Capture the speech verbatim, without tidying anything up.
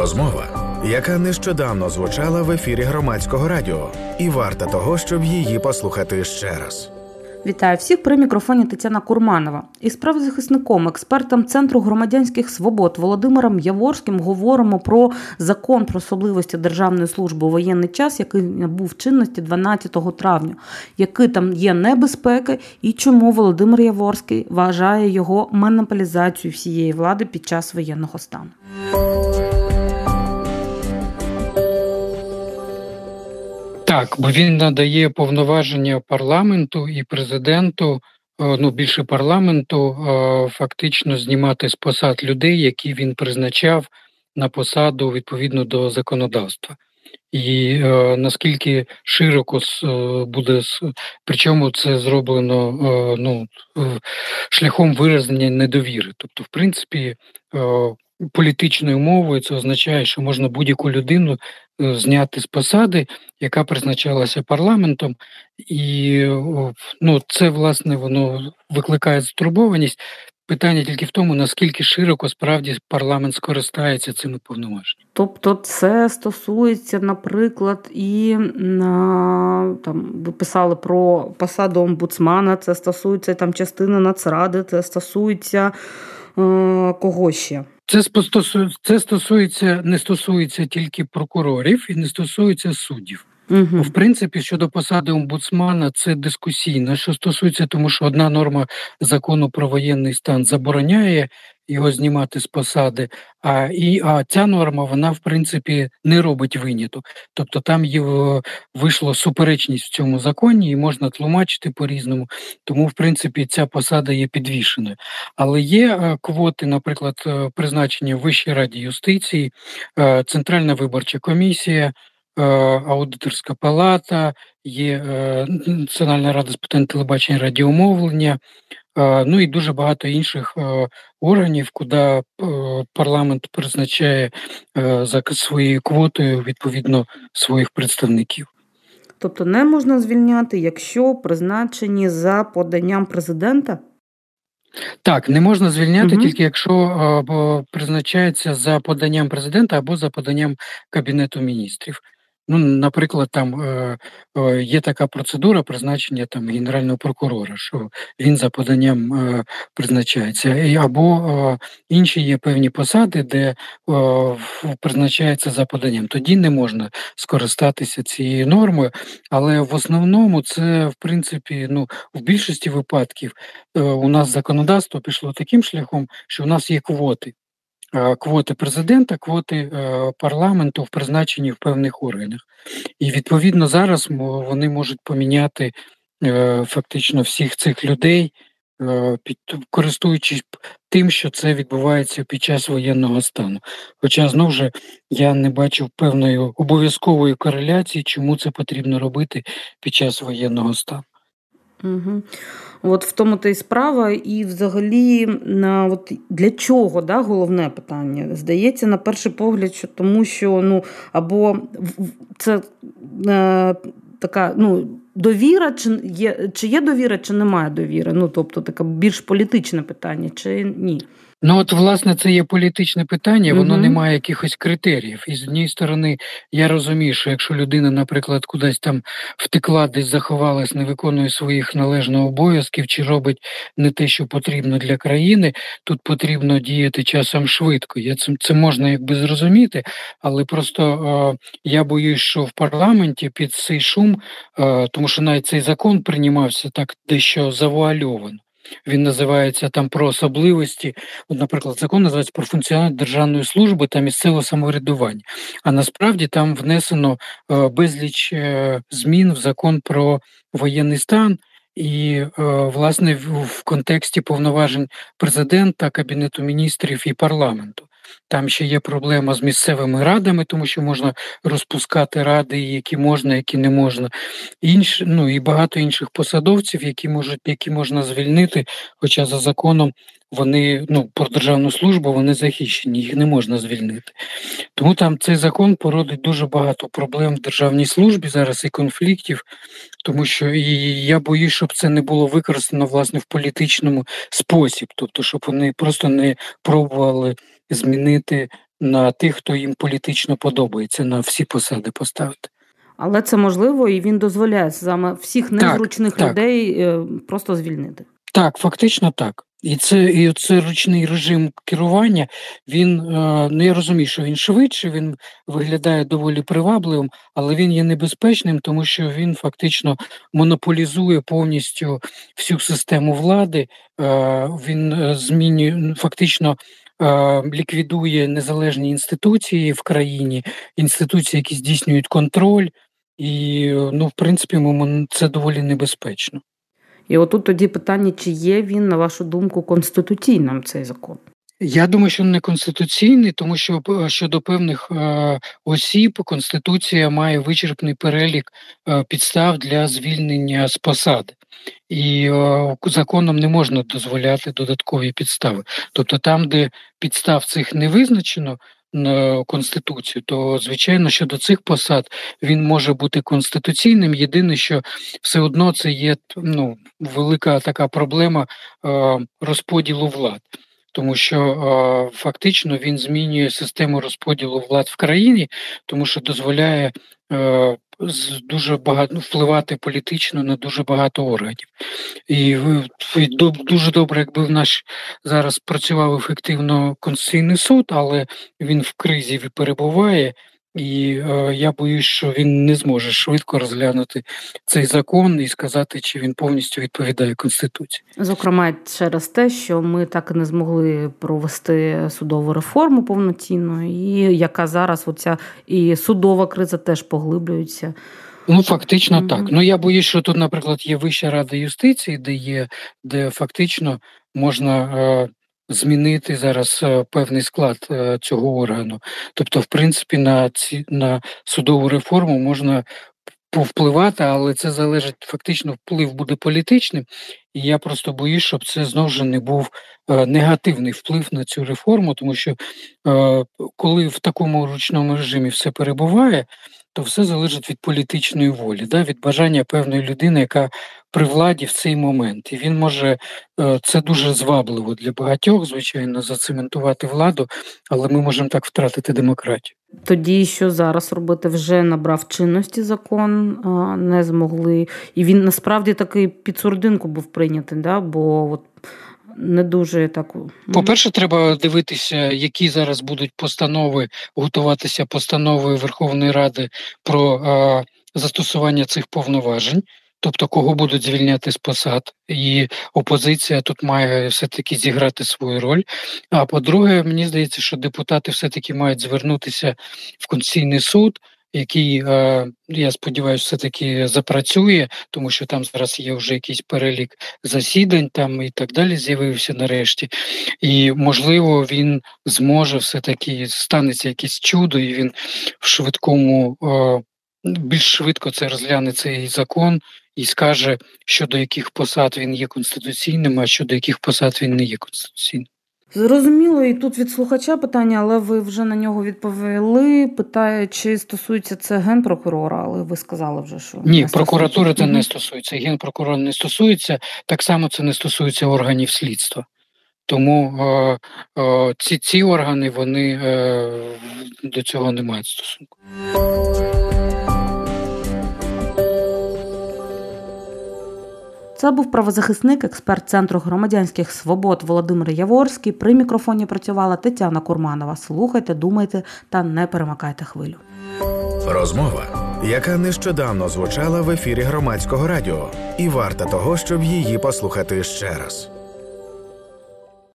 Розмова, яка нещодавно звучала в ефірі Громадського радіо, і варта того, щоб її послухати ще раз. Вітаю всіх, при мікрофоні Тетяна Курманова. Із правозахисником, експертом Центру громадянських свобод Володимиром Яворським говоримо про закон про особливості Державної служби у воєнний час, який набув в чинності дванадцятого травня. Які там є небезпеки і чому Володимир Яворський вважає його монополізацією всієї влади під час воєнного стану. Так, бо він надає повноваження парламенту і президенту, ну більше парламенту, фактично знімати з посад людей, які він призначав на посаду відповідно до законодавства. І е, наскільки широко буде, причому це зроблено е, ну, шляхом вираження недовіри. Тобто, в принципі, е, політичною мовою це означає, що можна будь-яку людину зняти з посади, яка призначалася парламентом, і ну, це, власне, воно викликає стурбованість. Питання тільки в тому, наскільки широко справді парламент скористається цими повноваженнями. Тобто це стосується, наприклад, і там ви писали про посаду омбудсмана, це стосується там частини Нацради, це стосується е, кого ще? Це стосується, це стосується, не стосується тільки прокурорів і не стосується суддів. Угу. В принципі, щодо посади омбудсмана, це дискусійно. Що стосується, тому що одна норма закону про воєнний стан забороняє його знімати з посади, а, і, а ця норма, вона, в принципі, не робить виняток. Тобто там є, вийшла суперечність в цьому законі і можна тлумачити по-різному. Тому, в принципі, ця посада є підвішеною. Але є квоти, наприклад, призначення в Вищій раді юстиції, Центральна виборча комісія, Аудиторська палата, є Національна рада з питань телебачення і радіомовлення, ну і дуже багато інших органів, куди парламент призначає за своєю квотою відповідно своїх представників. Тобто не можна звільняти, якщо призначені за поданням президента? Так, не можна звільняти, угу. тільки якщо або призначається за поданням президента або за поданням Кабінету міністрів. Ну, наприклад, там е, е, є така процедура призначення там генерального прокурора, що він за поданням е, призначається, або е, інші є певні посади, де е, призначається за поданням. Тоді не можна скористатися цією нормою, але в основному це, в принципі, ну, в більшості випадків е, у нас законодавство пішло таким шляхом, що у нас є квоти. Квоти президента, квоти парламенту в призначенні в певних органах. І, відповідно, зараз вони можуть поміняти фактично всіх цих людей, під, користуючись тим, що це відбувається під час воєнного стану. Хоча, знову ж, я не бачив певної обов'язкової кореляції, чому це потрібно робити під час воєнного стану. Угу. От в тому та й справа, і взагалі на от для чого, да, головне питання. Здається, на перший погляд, що тому що ну або це е, така ну довіра, чи є чи є довіра, чи немає довіри. Ну тобто таке більш політичне питання, чи ні. Ну, от, власне, це є політичне питання, воно uh-huh. не має якихось критеріїв. І з однієї сторони, я розумію, що якщо людина, наприклад, кудись там втекла, десь заховалась, не виконує своїх належних обов'язків, чи робить не те, що потрібно для країни, тут потрібно діяти часом швидко. Я це, це можна якби зрозуміти, але просто е, я боюсь, що в парламенті під цей шум, е, тому що навіть цей закон приймався так дещо завуальовано. Він називається там про особливості, от, наприклад, закон називається про функціонування державної служби та місцевого самоврядування. А насправді там внесено е, безліч е, змін в закон про воєнний стан і, е, власне, в, в контексті повноважень президента, Кабінету міністрів і парламенту. Там ще є проблема з місцевими радами, тому що можна розпускати ради, які можна, які не можна. Інш, ну, і багато інших посадовців, які можуть, які можна звільнити, хоча за законом вони, ну, про державну службу, вони захищені, їх не можна звільнити. Тому там цей закон породить дуже багато проблем в державній службі зараз і конфліктів, тому що і я боюсь, щоб це не було використано, власне, в політичному спосіб, тобто, щоб вони просто не пробували змінити на тих, хто їм політично подобається, на всі посади поставити. Але це можливо, і він дозволяє саме всіх незручних так, людей так. просто звільнити. Так, фактично так. І це, і це ручний режим керування, він, ну я розумію, що він швидше, він виглядає доволі привабливим, але він є небезпечним, тому що він фактично монополізує повністю всю систему влади, він змінює, фактично ліквідує незалежні інституції в країні, інституції, які здійснюють контроль, і, ну, в принципі, це доволі небезпечно. І отут тоді питання, чи є він, на вашу думку, конституційним, цей закон? Я думаю, що не конституційний, тому що щодо певних е, осіб Конституція має вичерпний перелік е, підстав для звільнення з посади. І е, законом не можна дозволяти додаткові підстави. Тобто там, де підстав цих не визначено на Конституцію, то, звичайно, щодо цих посад він може бути конституційним. Єдине, що все одно це є, ну, велика така проблема е, розподілу влад. Тому що е, фактично він змінює систему розподілу влад в країні, тому що дозволяє е, дуже багато впливати політично на дуже багато органів. І, і дуже добре, якби в нас зараз працював ефективно Конституційний суд, але він в кризі перебуває. І е, я боюсь, що він не зможе швидко розглянути цей закон і сказати, чи він повністю відповідає Конституції. Зокрема, через те, що ми так і не змогли провести судову реформу повноцінно, і яка зараз оця і судова криза теж поглиблюється. Ну, фактично mm-hmm. так. Ну, я боюсь, що тут, наприклад, є Вища рада юстиції, де є, де фактично можна е, змінити зараз е, певний склад е, цього органу. Тобто, в принципі, на ці на судову реформу можна повпливати, але це залежить, фактично, вплив буде політичним. І я просто боюсь, щоб це знову ж не був е, негативний вплив на цю реформу, тому що е, коли в такому ручному режимі все перебуває, то все залежить від політичної волі, да, від бажання певної людини, яка при владі в цей момент. І він може, це дуже звабливо для багатьох, звичайно, зацементувати владу, але ми можемо так втратити демократію. Тоді що зараз робити? Вже набрав чинності закон, не змогли. І він насправді такий під сурдинку був прийнятий, да? Бо от не дуже так. По-перше, треба дивитися, які зараз будуть постанови, готуватися постанови Верховної Ради про е, застосування цих повноважень, тобто кого будуть звільняти з посад. І опозиція тут має все-таки зіграти свою роль. А по-друге, мені здається, що депутати все-таки мають звернутися в Конституційний суд, який, я сподіваюся, все-таки запрацює, тому що там зараз є вже якийсь перелік засідань там і так далі з'явився нарешті. І, можливо, він зможе все-таки, станеться якесь чудо, і він в швидкому, більш швидко це розгляне цей закон і скаже, щодо яких посад він є конституційним, а щодо яких посад він не є конституційним. Зрозуміло, і тут від слухача питання, але ви вже на нього відповіли. Питає, чи стосується це Генпрокурора, але ви сказали вже, що... Ні, прокуратури це не стосується, Генпрокурора не стосується, так само це не стосується органів слідства. Тому е, е, ці, ці органи, вони е, до цього не мають стосунку. Це був правозахисник, експерт Центру громадянських свобод Володимир Яворський. При мікрофоні працювала Тетяна Курманова. Слухайте, думайте та не перемикайте хвилю. Розмова, яка нещодавно звучала в ефірі Громадського радіо. І варта того, щоб її послухати ще раз.